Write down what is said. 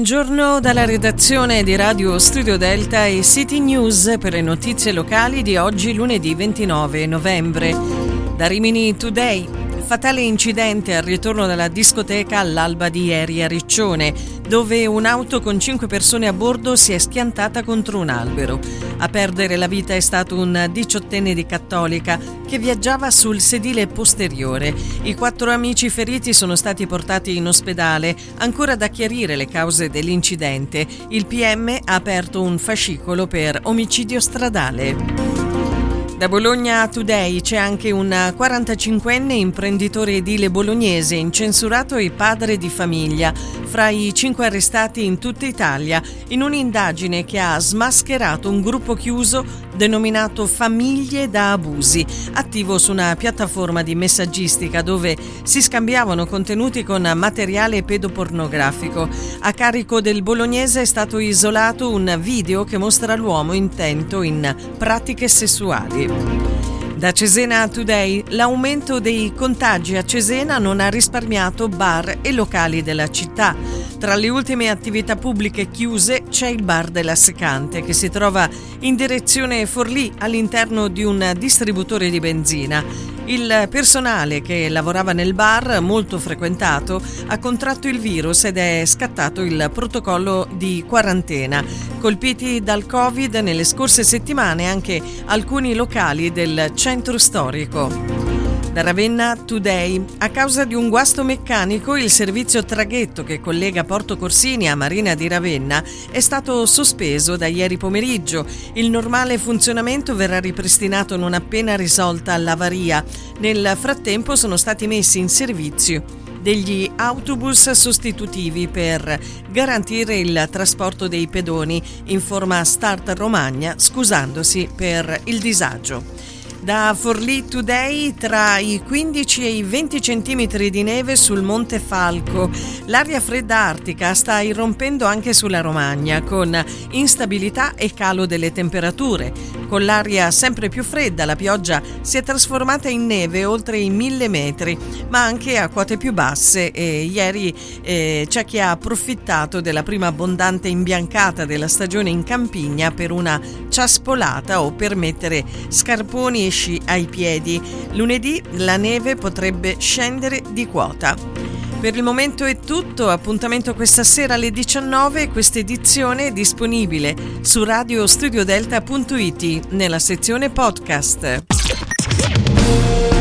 Buongiorno dalla redazione di Radio Studio Delta e City News per le notizie locali di oggi lunedì 29 novembre. Da Rimini Today. Fatale incidente al ritorno dalla discoteca all'alba di ieri a Riccione, dove un'auto con 5 persone a bordo si è schiantata contro un albero. A perdere la vita è stato un 18enne di Cattolica che viaggiava sul sedile posteriore. I 4 amici feriti sono stati portati in ospedale, ancora da chiarire le cause dell'incidente. Il PM ha aperto un fascicolo per omicidio stradale. Da Bologna Today c'è anche un 45enne imprenditore edile bolognese incensurato e padre di famiglia, fra i 5 arrestati in tutta Italia, in un'indagine che ha smascherato un gruppo chiuso denominato Famiglie da Abusi, attivo su una piattaforma di messaggistica dove si scambiavano contenuti con materiale pedopornografico. A carico del bolognese è stato isolato un video che mostra l'uomo intento in pratiche sessuali. Da Cesena Today, l'aumento dei contagi a Cesena non ha risparmiato bar e locali della città. Tra le ultime attività pubbliche chiuse c'è il bar della Secante, che si trova in direzione Forlì all'interno di un distributore di benzina. Il personale che lavorava nel bar, molto frequentato, ha contratto il virus ed è scattato il protocollo di quarantena. Colpiti dal Covid nelle scorse settimane anche alcuni locali del centro storico. Da Ravenna Today, a causa di un guasto meccanico, il servizio traghetto che collega Porto Corsini a Marina di Ravenna è stato sospeso da ieri pomeriggio. Il normale funzionamento verrà ripristinato non appena risolta l'avaria. Nel frattempo sono stati messi in servizio degli autobus sostitutivi per garantire il trasporto dei pedoni, informa Start Romagna, scusandosi per il disagio. Da Forlì Today, tra i 15 e i 20 centimetri di neve sul Monte Falco. L'aria fredda artica sta irrompendo anche sulla Romagna, con instabilità e calo delle temperature. Con l'aria sempre più fredda, la pioggia si è trasformata in neve oltre i 1000 metri, ma anche a quote più basse. E ieri c'è chi ha approfittato della prima abbondante imbiancata della stagione in Campigna per una ciaspolata o per mettere scarponi e sci ai piedi. Lunedì la neve potrebbe scendere di quota. Per il momento è tutto, appuntamento questa sera alle 19, questa edizione è disponibile su radiostudiodelta.it nella sezione podcast.